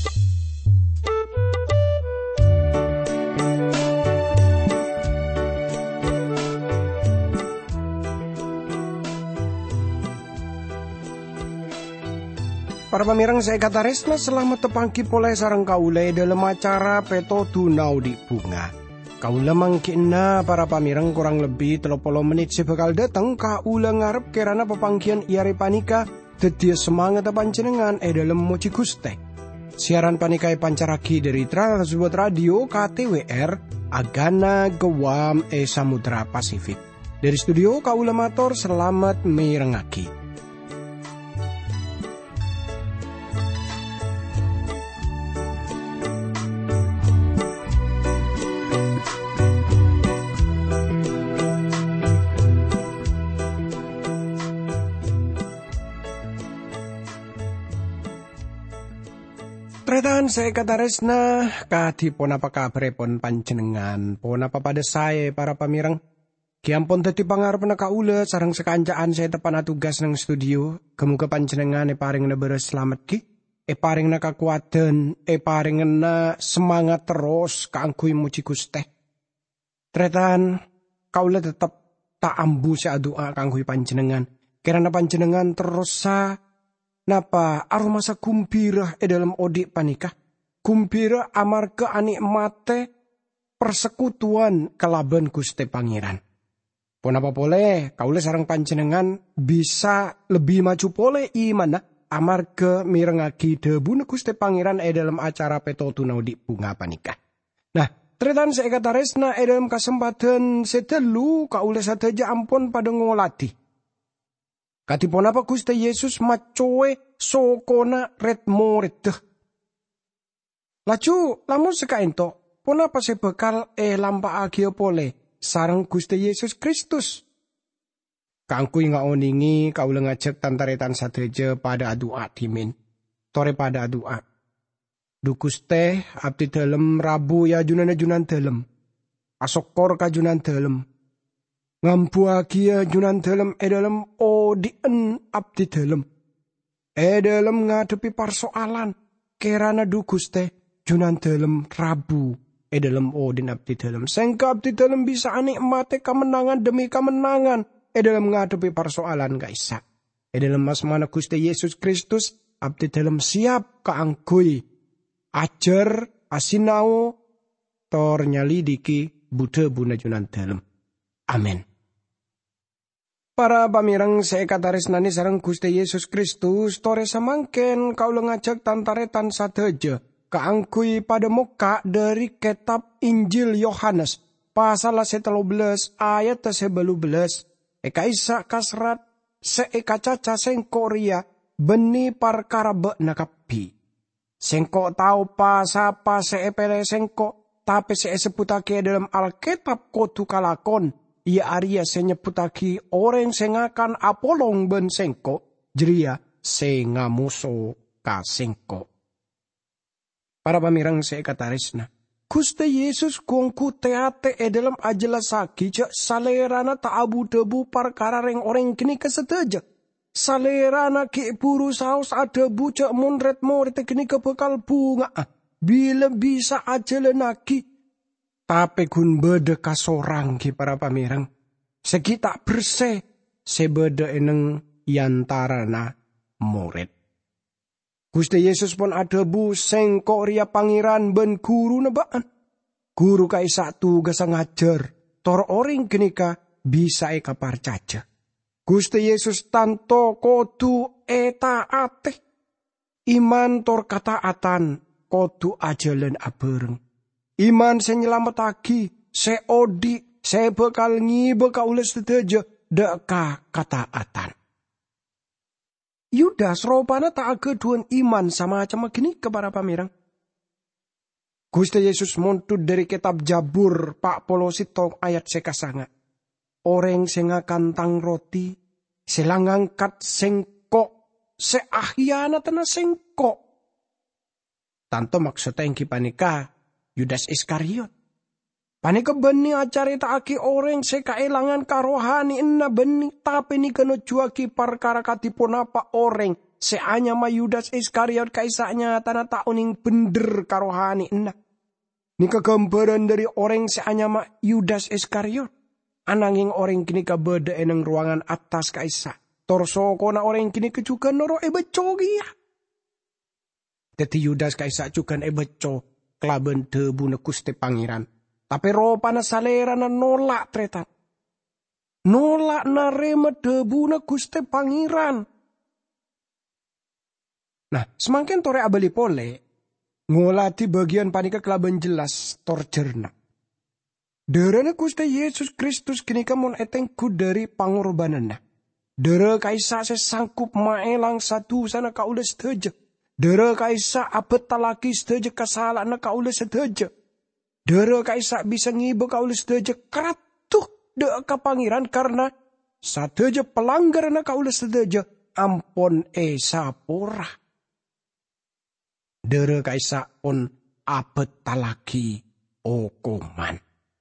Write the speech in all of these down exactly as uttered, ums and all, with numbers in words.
Para pamirang saya kata resna selamat tepangki pole sarang kaule dalam acara Peto Tunau di Bunga. Kaula mangkina para pamirang kurang lebih tiga puluh menit sebekal datang kaula ngarep kerana pepangkian iare panika tetia semangat panjenengan e dalam moci Guste. Siaran panikai pancaraki dari Transbuat Radio K T W R Agana Gewam e Samudra Pasifik. Dari studio kaula matur selamat mirengaki. Tretan saya kata resna kati pon apa kabar pon panjenengan pon apa pada saya para pamirang kiampun teti pangarep na kaula sarang sekancaan saya tepan tugas nang studio kemuka panjenengan e paring na beres selamat ki e paring na kakuatan e paring na semangat terus kaangkuy muci Guste. Tretan kaula tetap tak ambu sa doa kaangkuy panjenengan karena panjenengan terus sa napa aromasa kumpira e dalam odik panikah. Kumpira amarga anik mate persekutuan kelaban Guste Pangeran. Pon apa boleh kaula sarang panjenengan bisa lebih maju pole imana amarga mirengagi debu Guste Pangeran e dalam acara Peto Tunau di Bunga panikah. Nah, tretan saya kata resna e dalam kesempatan setelu kaula sadaja ampun pada ngolati. Katipon apa Guste Yesus macoe sokona retmo reteh. Laju lamun sekaento, pon apa sebekal e lampa agio pole sarang Guste Yesus Kristus. Kangkui nga oningi kaula ngajak tantaretan sadeja pada adua timin. Tore pada adua. Du Guste abdi dalem rabu ya junan junan dalem. Asokor kajunan dalem. Ngambuagia junan dalem e dalem odien abdi dalem. E dalem ngadepi persoalan kerana du Guste junan dalem rabu e dalem odin abdi dalem. Sengka abdi dalem bisa anikmati kemenangan demi kemenangan e dalem ngadepi persoalan kaisa. E dalem asmana Guste Yesus Kristus abdi dalem siap kaangkui ajar asinau tor nyalidiki bude buna junan dalem. Amin. Para pamirang saya kata resnani sarang Guste Yesus Kristus tore samangken kaula ngajak tantaretan sadeja kaangkui pada muka dari kitab Injil Yohanes pasal setelu belas ayat sebelu belas eka isa kasrat se eka caca sengko ria beni parkara be nakapi sengko tau pasapa se epele sengko tapi se seputake dalam Alkitab kotu kalakon. Ia Arya senyeputaki orang sengakan apolong ben sengko, jeria sengamuso ka sengko. Para pamirang saya katarisna, Guste Yesus kongku teate e dalam ajelasaki cak salerana ta abu debu parkara reng orang kini keseteja. Salerana ki buru saus ada bu cak munret moret kini kebekal bunga. Bila bisa ajelenaki. Tapi kun beda kasorang ki para pamirang. Segi tak bersih. Sebeda eneng yantarana murid. Guste Yesus pun ada bu sengkok ria pangeran ben guru nebaan. Guru kai satu gasa ngajar. Tor orang genika bisa eka parcaja. Guste Yesus tanto kodu eta ate. Iman tor kataatan kodu ajalan abereng. Iman senyelametaki, se odi, se bekal ngibe kaules teteja, deka kataatan. Yudas ropana tak keduan iman sama macam gini kepada pamirang. Guste Yesus montud dari kitab Jabur Pak Polosito ayat sekasanga. Orang sengakan tang roti, selangangkat sengkok, seahiana tena sengkok. Tanto maksudnya yang kipanika, Yudas Iskariot. Panika beni acari taaki orang sekailangan karohani enna beni tapi ni kena juaki perkara katipun apa orang seanya ma Yudas Iskariot kaisanya tanah tak uning bener karohani enak. Ini kegambaran dari orang seanya ma Yudas Iskariot. Ananging orang kini kabeda eneng ruangan atas kaisa. Torso kona orang kini kejukan noro ebeco ya. Teti Yudas kaisa cukan ebeco kelaben debu ne Gusti Pangeran. Tapi roh panas salera na nolak tretan. Nolak narema debu ne Gusti Pangeran. Nah, semakin tore abali pole, ngolati bagian panika kelaban jelas torjerna. Derene Gusti Yesus Kristus kini kamon etengku dari pangorbanana. Dere kaisa sesangkup maelang satu sana kaules teje. Dere kaisa abet talaki seteje kasalah na kaules seteje. Dere kaisa bisa ngibe kaules seteje keratuh de ka pangeran karena sateje pelanggar na kaules seteje ampon esa porah. Dere kaisa on abet talaki okoman.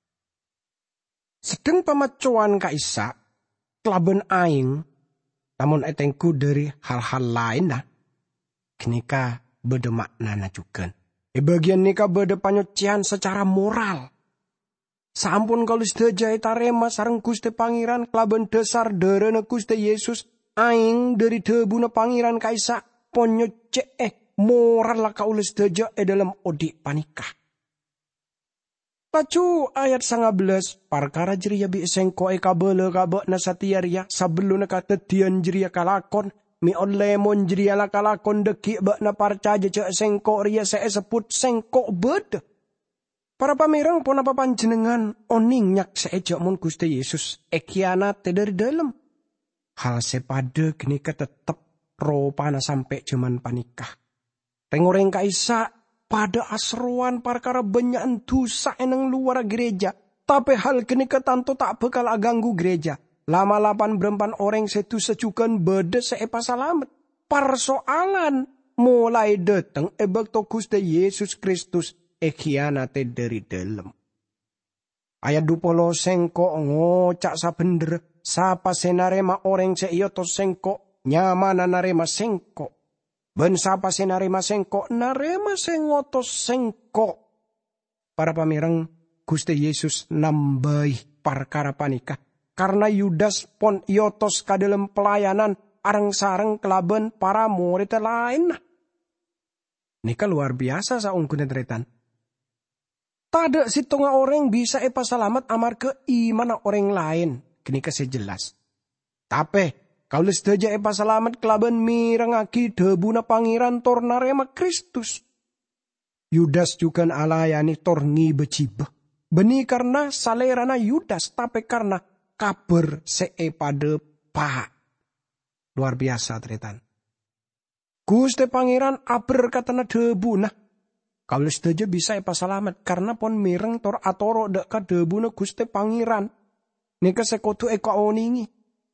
Sedeng pamacuan kaisa kelaben aing, namun etengku dari hal-hal lain nah. Kenika beda makna juga. E bagian nika beda panyucian secara moral. Sampun kalau sedaja tarema sareng Gusti Pangeran kelaben dasar derene Gusti Yesus aing dari debuna Pangeran kaisa ponyuci eh moral lah kaulis sedaja e dalam odi panikah. Pacu ayat sangat belas parkara jeria bi sengko e kabele kabek na satiaria sabeluna katetian jeria kalakon mi on lemon jeria la kalakon deki bek na parcaja cek sengko ria se sebut sengko bed. Para pamirang pun apa panjenengan oning nyak seejak mun Gusti Yesus ekianat dari dalam. Hal sepade kenika tetep ropana sampai zaman panikah. Reng-reng kaisa pada asruan parkara banyak dosa eneng luar gereja. Tapi hal kenika tanto tak bekal aganggu gereja. Lama lapan berempan orang setu secukan beda seepa salamet. Persoalan mulai dateng ebek to Gusti Yesus Kristus ekianate dari dalam. Ayat dupolo sengko ngocak sabender. Sapa senarema orang seiyoto sengko nyamana narema sengko. Ben sapa senarema sengko narema sengoto sengko. Para pamirang Gusti Yesus nambahi parkara panikah. Karena Yudas pon yotos kadalem pelayanan areng sareng kelaben para murid lain. Nika luar biasa saungkun tretan. Tada situnga orang bisa epa salamat amar ke iman orang lain. Kini kasih jelas. Tapi kalau sedaja epa salamat kelaban mirangaki debuna pangeran tornarema Kristus. Yudas juga alayani torngi becibah. Beni karena salerana Yudas. Tapi karena kabar seepade pak. Luar biasa tretan. Gusti pangeran aber katana debuna. Kalau sedaja bisa epa salamat. Karena pon mireng tor atoro deka debuna Gusti pangeran. Nika sekotu eko oningi.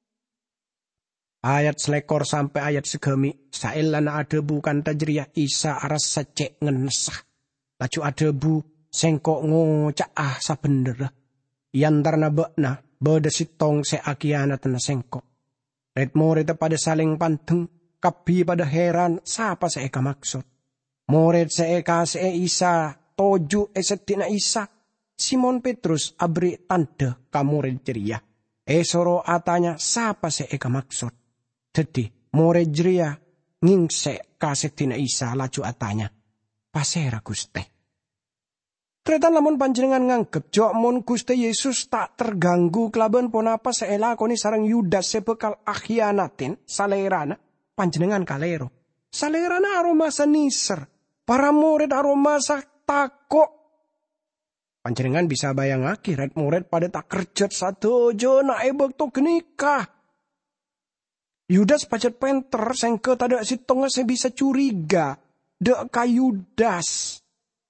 Ayat selekor sampai ayat segemi. Saelana adebu kan tajriah isa aras secek ngenesah. Laju adebu sengkok ngocak ah sabender. Yantarna bekna beda sitong se akiana tena sengkok. Red moret pada saling panteng. Kabi pada heran siapa seeka maksud. Moret seeka se isa toju esetina isa. Simon Petrus abri tanda kamurid jeria. Esoro atanya siapa seeka maksud. Jadi murid jeria ngingse kasetina isa laju atanya. Pasera Guste. Tretan lamun panjenengan nganggep jok mun Guste Yesus tak terganggu kelaban ponapa seelakoni sarang Yudas sebekal akhianatin salerana panjenengan kalero. Salerana aroma seniser. Para murid aroma sak takok. Panjenengan bisa bayang akhirat murid pada tak kerjat satu jona ebek to genikah. Yudas pacet penter sengke tada si tonga se bisa curiga. Dek ka Yudas.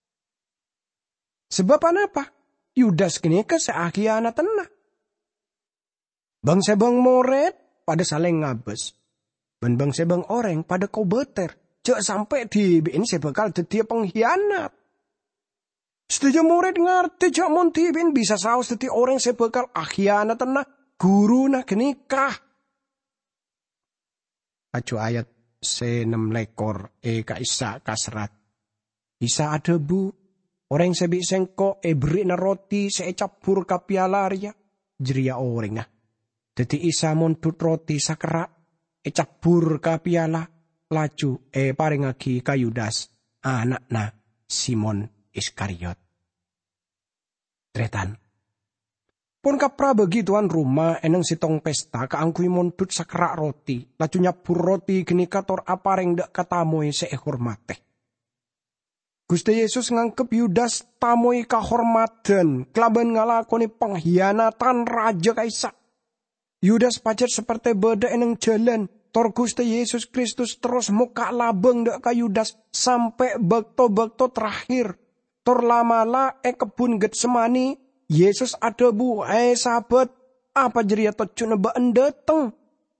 Sebab apa? Yudas genikah seakhiana tenah. Bang sebang murid pada saling ngabes. Ben bang sebang orang pada kau beter. Cek sampai di ini sebekal dia pengkhianat. Setuju murid ngerti jak montibin bisa saus teti orang sebekal akhiana tenah guru nak genikah. Acu ayat senem lekor e kaisa kasrat. Isa ada bu, orang sebi sengko e beri na roti se capur ka piala ria, jeria orang ah. Dadi isa montut roti sakera, e capur ka piala, laju e paringagi ka Yudas, anakna Simon Iskariot. Tretan. Pun kapra begituan rumah eneng sitong pesta kaangkui montut sakera roti, laju nyapur roti geni kator apareng dak katamoy se hormate. Gusti Yesus ngangkep Yudas tamoy kahormatan, kelaban ngalakoni pengkhianatan raja kaisa. Yudas pacar seperti beda eneng jalan, tor Gusti Yesus Kristus terus muka labeng dak ka Yudas sampai bakto-bakto terakhir. Tor lamala e kebun Getsemani, Yesus ada bu, eh sahabat, apa jeria tocuna baan dateng.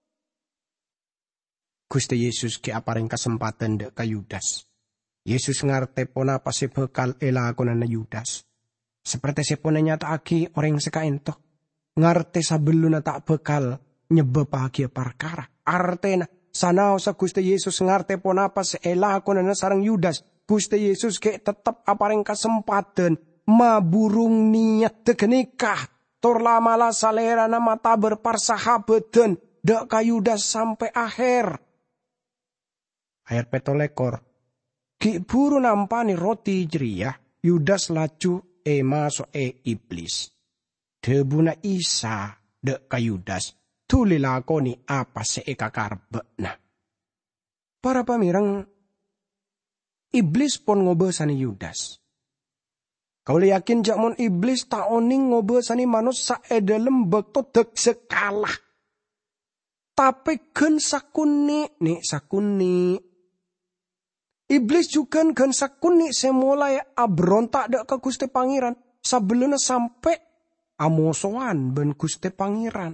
Gusti Yesus ke apareng kesempatan dak ka Yudas. Yesus ngarte pona apa si bekal elakonan Yudas. Seperti si pona nyata aki orang sekaento. Ngarte sabeluna tak bekal nyebab bahagia perkara. Artena sanao sa Gusti Yesus ngarte pona apa si elakonan sarang Yudas. Gusti Yesus ke tetap apareng kesempatan ma burung niat degenikah. Tor lamala salera na mata berparsahabatan dak ka Yudas sampai akhir. Ayat petolekor. Ki buru nampani roti jeria, Yudas laju e masuk e iblis. Debuna Isa dek ka Yudas, tuli lakoni apa se e kakarbekna. Para pamirang, iblis pon ngobesani Yudas. Kau yakin jakmon iblis taoning ngobesani manus sa e dalem bekto dek sekalah. Tapi gen sakuni, nih sakuni. Iblis juga kan sakuni semulai abrontak dak ke Gusti Pangeran sebelumnya sampai amosoan ben Gusti Pangeran.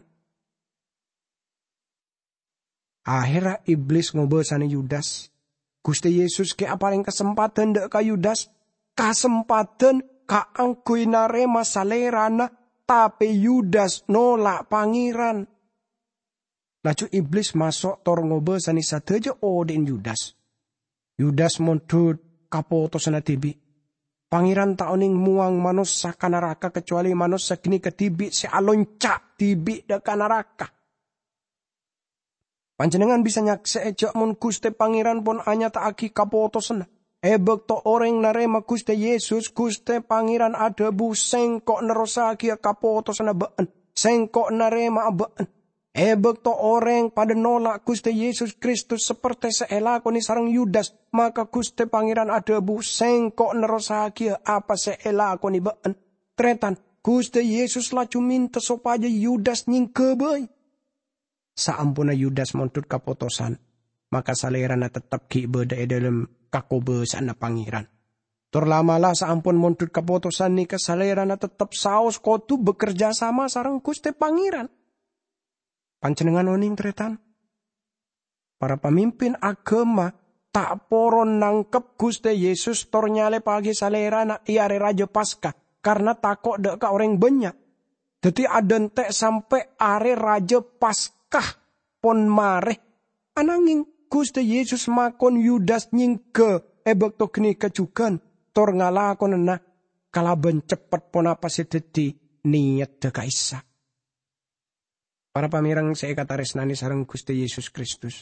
Akhirnya iblis ngobosani Yudas. Gusti Yesus ke apareng kesempatan dak ka Yudas, kesempatan ka angkui narema salerana tapi Yudas nolak Pangeran. Laju iblis masuk tor ngobosani sadeja odin Yudas. Yudas montut kapoto sana tibi. Pangeran taoning muang manus saka neraka kecuali manus segini ketibi si alonca tibi deka neraka. Panjenengan bisa nyakse ejak mun Gusti Pangeran pun anya taaki kapoto sana. Ebek to orang narema Gusti Yesus Gusti Pangeran ada bu sengkok nerosa kia kapoto sana baan. Sengkok narema baan. Ebek to orang pada nolak Gusti Yesus Kristus seperti seelakoni sarang Yudas, maka Gusti Pangeran ada bu sengkok nerosakia apa seelakoni baan. Tretan, Gusti Yesus laju minta supaya Yudas nyingkebay. Saampuna Yudas montut kapotosan, maka salerana tetap ki beda dalam kakobesan na Pangeran. Terlamalah saampun montut kapotosan ni kesalerana tetap saos kotu bekerja sama sarang Gusti Pangeran. Panjenengan oning tretan. Para pemimpin agama tak poron nangkep Gusti Yesus tor nyale pagi salerana iare Raja Paskah karena takok dek ka orang banyak. Jadi adentek sampai are Raja Paskah pon mareh. Ananging Gusti Yesus makon Yudas nyingke ebek to kini kejukan tor ngalakon na kalaben cepet pon apa sededi niat dek Isa. Para pamirang saya kata resnani sareng Gusti Yesus Kristus.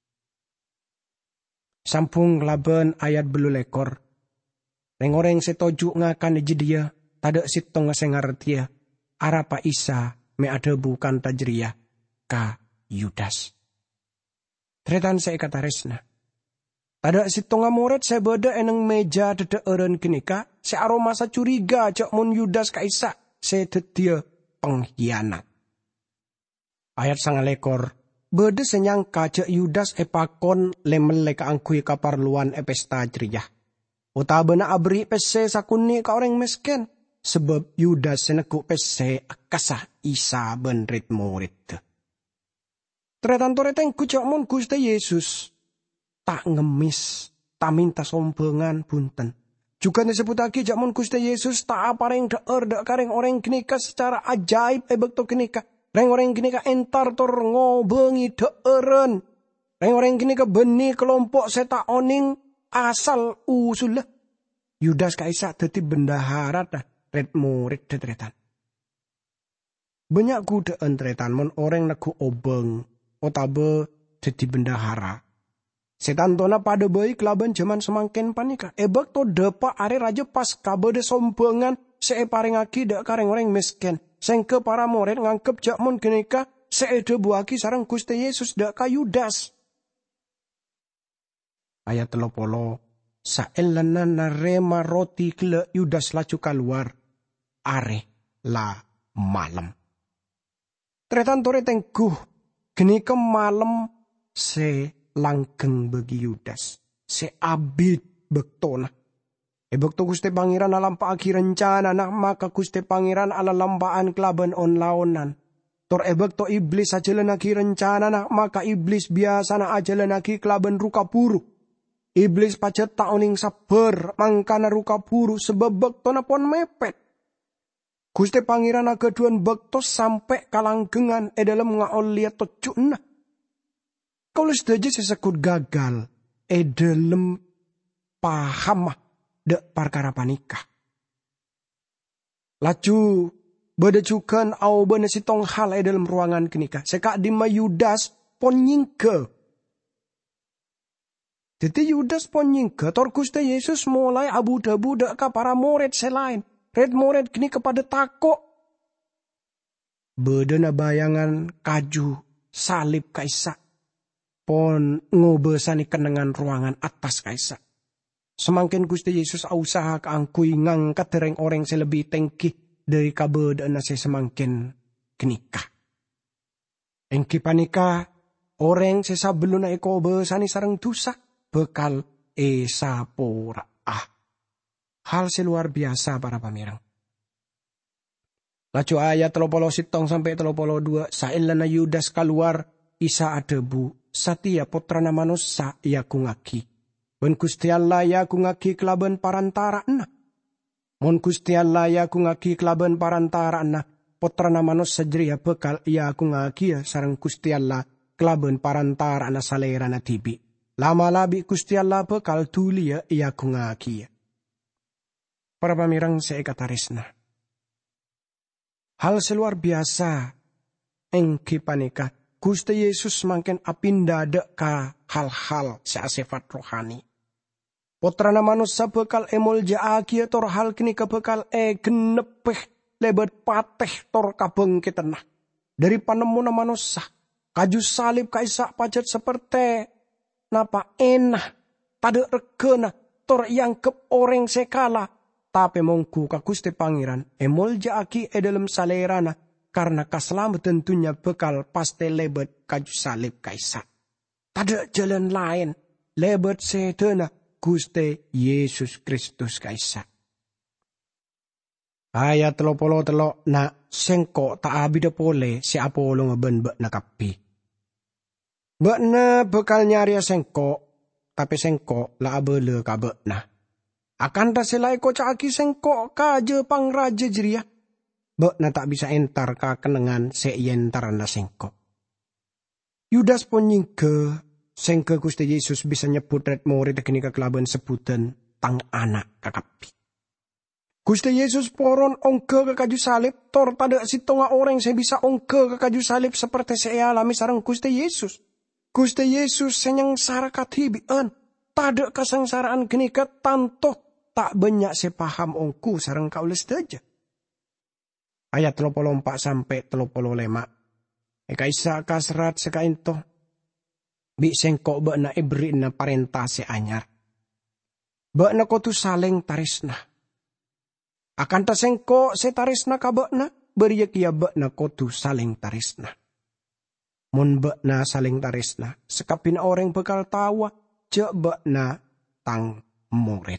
Sampung laban ayat belu lekor. Reng-oreng setoju ngakan dia, tada sitong sengartia. Arapa Isa me ada bukan tajriah ka Yudas. Tretan saya kata resna. Tada sitong amoret saya beda eneng meja dede eren kenika. Se aroma sa curiga cok mun Yudas ka Isa. Se dedia pengkhianat. Ayat sangalekor, bede senyangka cek Yudas epakon lemele kaangkui kaparluan epesta jriyah. Utabena abri pese sakuni ka orang miskin, sebab Yudas seneku pese akasah Isa ben rit murid. Tretan toreteng kucok mun Gusti Yesus, tak ngemis, tak minta sombengan bunten. Juga disebut lagi jamun Gusti Yesus tak apareng deer dek kareng orang kenika secara ajaib ebek to kenika. Reng orang gini ka entar tor ngobengi deeren. Orang-orang kini ke benih kelompok seta oning asal usul lah. Yudas kaisa dadi bendahara dah. Red murid detretan. Banyak kuda entretan mon orang naku obeng. Otabe dadi bendahara. Setan tona pada bayi kelaban zaman semakin panika. Ebak to depa are raja pas kabede sombongan. Saya paring aki dak kareng orang miskin. Sengke para murid ngangkep jak mon genika. Saya buaki sarang Gusti Yesus dak ka Yudas. Ayat telopolo, saelana narema roti kele Yudas laju keluar, are la malam. Tretan tore tengguh, geni ke malam se langgeng bagi Yudas, se abid bektona. E bekto Gusti Pangeran alam paagi rencana nak maka Gusti Pangeran ala lambaan kelaban on laonan. Tor e bekto iblis aja lenagi rencana nak maka iblis biasa na aja lenagi kelaban ruka buruk. Iblis pacet tak oning sabar, mangkana ruka buru sebab bekto napon mepet. Gusti Pangeran agaduan bekto sampai kalanggengan e dalam ngaol liat tocuna. Kalau sedaja sesekut gagal, e dalam paham dek perkara panikah. Laju bedecukan au benesitong hal e dalam ruangan kenikah. Sekak di Yudas pon nyingke. Jadi Yudas pon nyingke, tor Gusti Yesus mulai abu-dabu dak ka para murid selain. Red murid kini kepada takok. Bedena bayangan kaju salib kaisa. Pon ngobesani kenengan ruangan atas kaisa. Semakin Gusti Yesus usaha keangkui ngangkat dereng orang selebih tengki dari kabedana se semakin kenikah. Engki panika orang sesabeluna eko besani sareng dosa. Bekal esapora. Ah, hal seluar biasa para pamirang. Lacu ayat telopolo sitong sampai telopolo dua. Sailana Yudas keluar isa adebu. Satia putrana manusia ia kungaki. Ben Gusti Allah ya kungaki kelaban parantara na. Mon Gusti Allah ya kungaki kelaban parantara na. Putrana manusia jeria bekal ia kungaki ya sarang Gusti Allah kelaban parantara na salera na tibi. Lama labi Gusti Allah bekal tulia ia kungaki. Para pamirang saya katarisna. Hal seluar biasa engki panika Gusti Yesus makin apinda dek ka hal-hal seasifat rohani. Putrana manusia bekal emol jaaki tor hal kini ke bekal e genepeh lebat pateh tor kabeng kitenah. Dari panemuna manusia kaju salib kaisa pacet seperti napa enah, tada regena, tor yang kep orang sekala. Tapi mongku ka Gusti Pangeran, emol jaaki e dalam salerana, karena kaselamat tentunya bekal paste lebet kaju salib kaisa. Tada jalan lain, lebet sedena Gusti Yesus Kristus kaisa. Ayat telopolo telok na sengko ta abida pole si Apolo ngeben bek na kapi. Bekna bekal nyari sengko, tapi sengko la abele ka bekna. Akan ta selai ko caki sengko ka je pang raja jeria. Bekna tak bisa entar ka kenengan se yentar na sengko. Yudas pun nyingke, sengke Gusti Yesus bisa nyebut red murid kini kekelaban sebutan tang anak kakapi. Gusti Yesus poron ongke ke kaju salib, tor tada sitonga orang saya bisa ongke ke kaju salib seperti saya alami sarang Gusti Yesus. Gusti Yesus senyang sarakat hibian, tada kesengsaraan genika tanto tak banyak sepaham ongku sarang kaules saja. Ayat telopolo empat sampai telopolo lima. Eka isa kasrat sekainto. Bi sengkok bakna ibri na parenta se anyar. Bakna ko tu saling tarisna. Akan ta sengkok se tarisna ka bakna, beriak ya bakna ko tu saling tarisna. Mun bakna saling tarisna, sekapin orang bekal tawa, jek bakna tang murid.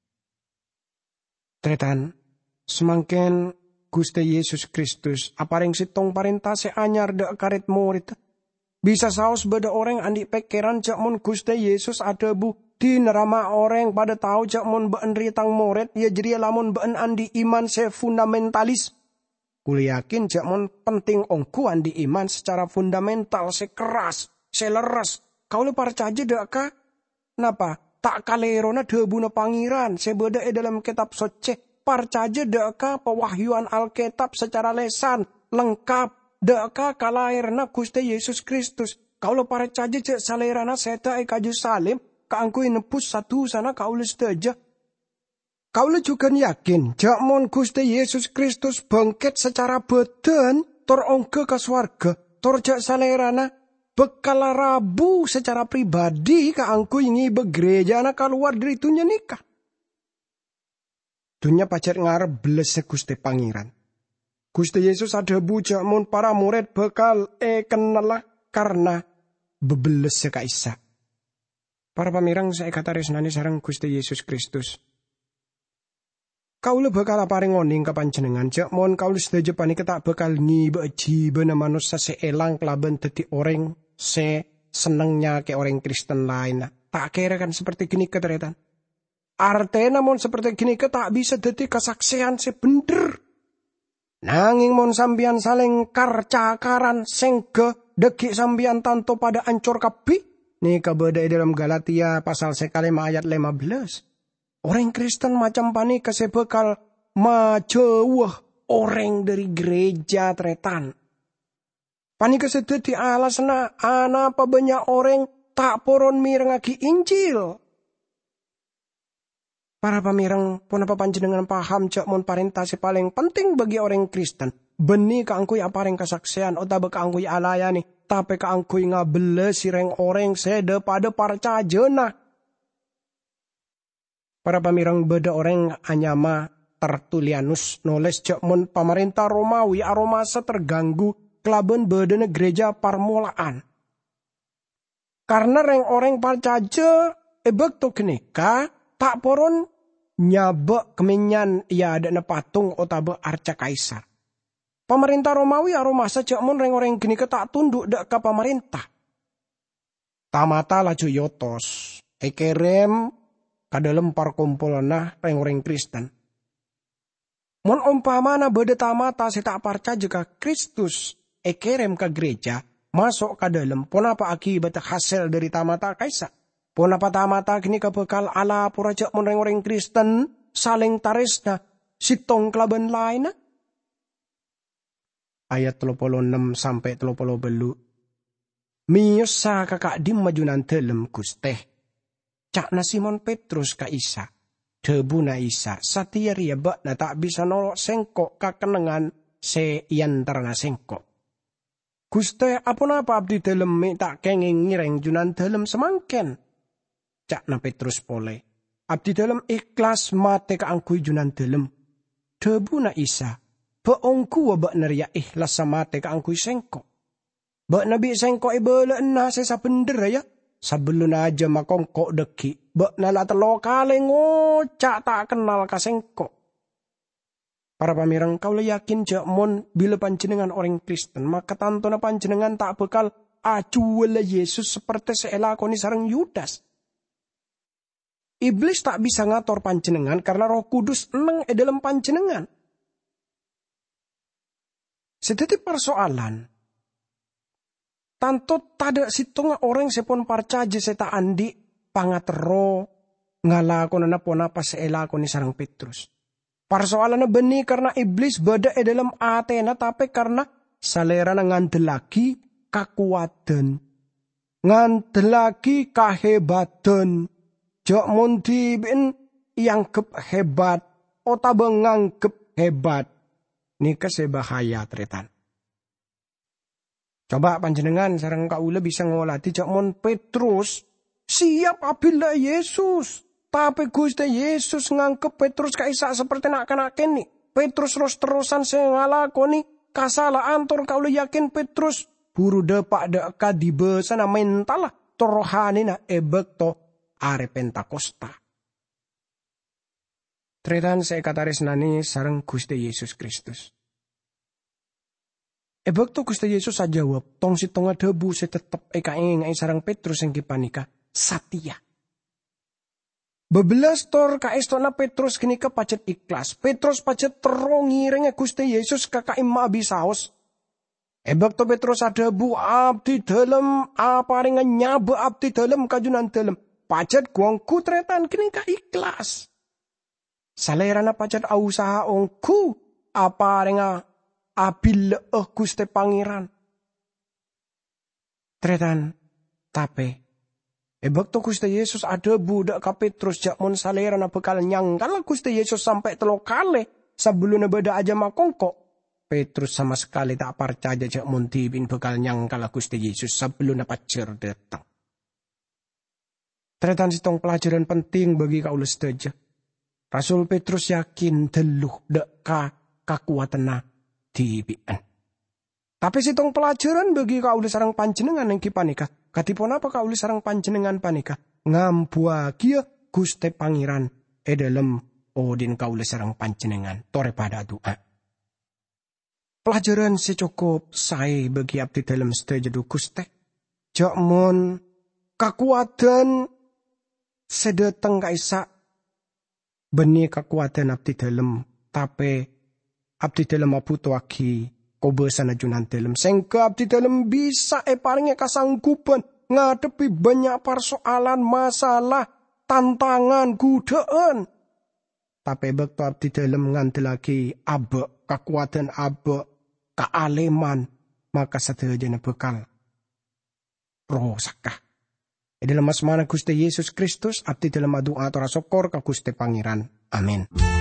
Tretan, semangken Gusti Yesus Kristus, apareng sitong parentase anyar dek karet murid. Bisa saos beda orang andi pekeran cak mun Gusti Yesus ada bu. Di nerama orang pada tahu cak mun been ritang murid, ya jadi lamun been andi iman se fundamentalis. Kuliakin cak mun penting ongku andi iman secara fundamental, se keras, se leres, kau le parcaje dak ka? Napa? Tak kalerona debuna pangeran, sebeda e dalam kitab soce. Parcaje dak ka pewahyuan Alkitab secara lesan, lengkap. Dak ka kalairna Gusti Yesus Kristus. Kau le parcaje cek salerana seta e kaju salim, kaangkui nepus satu sana kau le seteja. Kau le juga yakin, jakmon Gusti Yesus Kristus bangkit secara badan, tor ongke ke swarga, tor jak salerana, bekal rabu secara pribadi kaangku ingi begereja anak keluar dari dunia nikah. Dunia pacar ngarep beles Gusti Pangeran. Gusti Yesus ada bujak mon para murid bekal e kenal karena bebeles kaisa. Para pamirang saya kata resnani sareng Gusti Yesus Kristus. Kaula bakal paring oning ka panjenengan jak mon kaula sedaja panika tak bakal ngibeji bena manusia seelang kelaban dadi orang se senengnya ke orang Kristen lain. Tak kira kan seperti gini keteretan. Artena mon seperti gini ke tak bisa dadi kesaksian sebener. Nanging mon sambian saling karcakaran sengge deki sambian tanto pada ancur kapi. Nih kabeda dalam Galatia pasal sekali ayat lima belas. Orang Kristen macam panik kesebekal majauh orang dari gereja tretan. Panik kesedeti alasna ana apa banyak orang tak poron mirengaki Injil. Para pamirang pun apa panjenengan paham cak mon parentase paling penting bagi orang Kristen. Beni kaangkui apareng kesaksian otabe kaangkui alayani. Tapi kaangkui ngabele sireng orang sede pada parcajena. Para pamirang beda orang anyama Tertulianus noles cak mon pemerintah Romawi aromasa terganggu kelaban bedene gereja parmulaan. Karena reng orang parcaje ebek to kenika tak poron nyabek kemenyan ya ada patung otabe arca kaisar. Pemerintah Romawi aromasa cak mon reng orang kenika tak tunduk dak ke pemerintah. Tamata laju yotos ekerem kadalem parkumpulna reng-reng Kristen. Mon umpamana beda tamata si tak parca juga Kristus ekerem ke gereja masuk ke dalam pon apa akibat hasil dari tamata kaisa. Pon apa tamata kini kebekal ala puraja mon reng-reng Kristen saling taresna sitong kelaban lain. Ayat tiga puluh enam sampai tiga puluh belu. Miyusa kakak dim majunan telem Gusteh. Cakna Simon Petrus ka Isa, debu na Isa, satia ria bak na tak bisa nolok sengkok kakenengan se yantar na sengkok. Guste apun apa abdi dalem me tak kenging ngireng junan dalem semangken. Cakna Petrus pole, abdi dalem ikhlas mate kaangkui junan dalem. Debu na Isa, beongku wabak neria ikhlas samate kaangkui sengkok. Bak nabi sengkok ibele enah sesa bender ya. Sebelum aja makongkok deki, bak nala telo kale ngocak tak kenal kasengkok. Para pamirang kau le yakin jak mon bila panjenengan orang Kristen, maka tantona panjenengan tak bekal acuwele Yesus seperti seelakoni sareng Yudas. Iblis tak bisa ngatur panjenengan karena Roh Kudus eneng e dalam panjenengan. Sedeti persoalan. Tanto tada situnga orang sepon parcaje seta andi pangatero ngalakon na pon apa seelakon ni sarang Petrus. Persoalannya benih karena iblis beda e dalam Athena tapi karena salera na ngandelaki kakuatan. Ngandelaki kahebatan. Jok munti bin yang kep hebat. Otabe ngangkep hebat. Ini kesebahaya tretan. Coba panjenengan sareng kaula bisa ngolati cak mon Petrus siap apabila Yesus. Tapi Gusti Yesus ngangkep Petrus kaisa seperti nak kena kini. Petrus terus terusan saya ngalakoni kasalahan tor kaula yakin Petrus buru depak deka di besana mental lah torohani na ebek to are Pentakosta. Tretan saya kataris nani sareng Gusti Yesus Kristus. Ebek to Gusti Yesus saja jawab, tong si tonga debu se tetep eka ing ai sarang Petrus yang kipanika satia. Bebelas tor ka estona Petrus kini ke pacet ikhlas. Petrus pacet terongi renge Gusti Yesus kakak imma abisaos. Ebek to Petrus ada bu abdi dalam apa ringan nyaba abdi dalam kajunan dalam. Pacet guangku tretan kini ka ikhlas. Salerana pacet usaha ongku apa ringa abil eh Gusti Pangeran. Tretan tape. Ebek to Gusti Yesus ada budak ka Petrus jak mon salerana bekal nyangkal Gusti Yesus sampai telo kale sebelum beda aja makongkok. Petrus sama sekali tak percaya jak muntibin bekal nyangkal Gusti Yesus sebelum pacar datang. Tretan sitong pelajaran penting bagi kaula sedaya. Rasul Petrus yakin deluh deka kakuatena dibian. Tapi sitong pelajaran bagi kaula sarang panjenengan yang kipanika. Katipun apa kaula sarang panjenengan panika? Ngambuagia Gusti Pangeran e dalem odin kaula sarang panjenengan tore pada doa. Pelajaran secukup saya bagi abdi dalam sedaya Gusti. Jakmon kekuatan sedeteng kaisa benih kekuatan abdi dalam tapi abdi dalam abuto aki kobesan ajunan dalam sehingga abdi dalam bisa e paringnya kasanggupan ngadepi banyak persoalan masalah tantangan godaan. Tapi bekto abdi dalam ngandelaki abe kekuatan abe kealeman maka sedaya bekal roh sakah. E dalam asmana Gusti Yesus Kristus abdi dalam doa atur syukur ka Gusti Pangeran. Amin.